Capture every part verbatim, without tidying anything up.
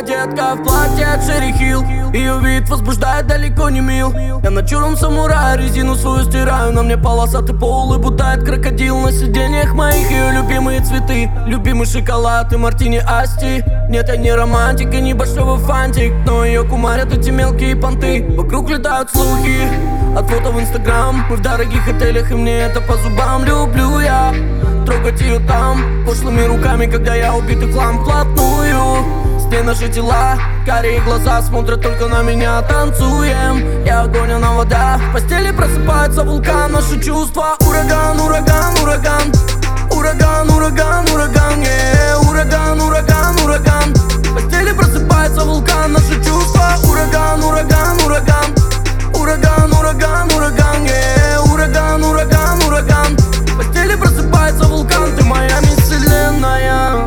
детка в платье от Шерри Хилл. Ее вид возбуждает, далеко не мил. Я на черном самурае резину свою стираю. На мне полосатый пол и бутает крокодил. На сиденьях моих ее любимые цветы, любимый шоколад и мартини асти. Нет, я не романтик и не большого фантик, но ее кумарят эти мелкие понты. Вокруг летают слухи от фото в инстаграм. Мы в дорогих отелях, и мне это по зубам. Люблю я трогать ее там пошлыми руками, когда я убитый в хлам вплотную. С ней наши тела, карие глаза смотрят только на меня. Танцуем, я огонь, она вода. В постели просыпается вулкан, наши чувства. Ураган, ураган, ураган. Ураган, ураган, ураган, yeah. Ураган, ураган, ураган. В постели просыпается вулкан, наши чувства. Ураган, ураган, ураган. Ураган, ураган, ураган, yeah. Ураган, ураган, ураган. В постели просыпается вулкан, ты моя вселенная.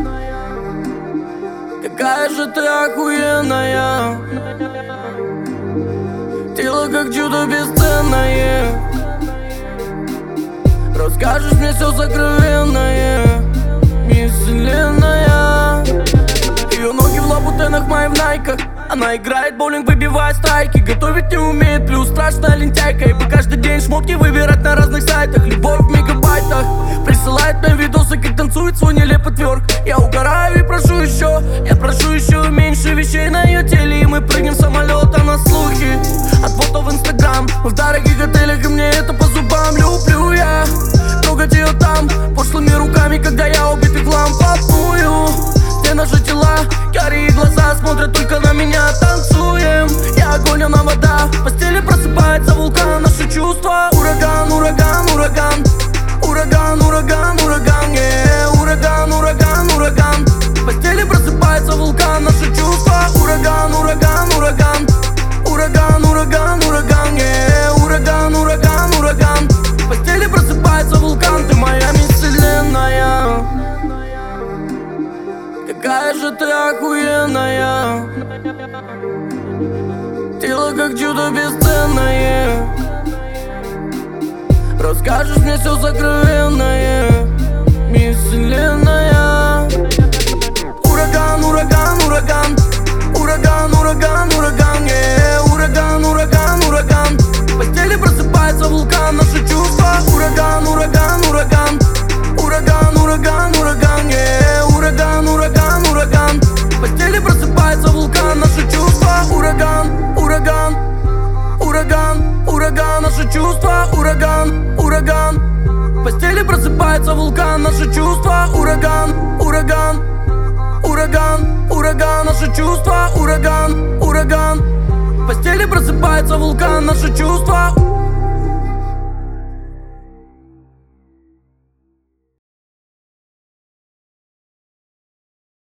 Какая же ты охуенная. Тело как чудо бесценное. Расскажешь мне все сокровенное, мисс Вселенная. Ее ноги в лабутенах, мои в найках. Она играет боулинг, выбивая страйки. Готовить не умеет, плюс страшная лентяйка. И бы каждый день шмотки выбирать на разных сайтах. Любовь в мегабайтах. Присылает мне видосы, как танцует свой нелепый тверк. Я угораю и прошу еще. Я прошу еще меньше вещей на ее теле. И мы прыгнем в самолет, а на слухи от фото в инстаграм. Мы в дорогих отелях, и мне это по зубам. Люблю я трогать ее там пошлыми руками, когда я убитый в хлам вплотную. Все наши тела, карие глаза смотрят только на меня. Танцуем, я огонь, она вода. В постели просыпается вулкан, наши чувства. Ураган, ураган, ураган. Ураган, ураган, ураган, yeah. Ураган, ураган, ураган. В постели просыпается вулкан, наши чувства. Ураган, ураган, ураган. Ураган, ураган, ураган, yeah. Ураган, ураган, ураган. В постели просыпается вулкан, ты моя мисс Вселенная. Какая же ты охуенная. Тело как чудо бесценное. Расскажешь мне все сокровенное, мисс Вселенная. Ураган, ураган, ураган. Ураган, ураган, ураган, yeah. Ураган, ураган, ураган. В постели просыпается вулкан, наши чувства. Ураган, ураган, ураган. Ураган, ураган, ураган, yeah. Ураган, ураган, ураган. В постели просыпается вулкан, наши чувства. Ураган, ураган. Ураган, ураган, наши чувства. Ураган, ураган. В постели просыпается вулкан, наши чувства. Ураган, ураган. Ураган, ураган, наши чувства. Ураган, ураган. В постели просыпается вулкан, наши чувства.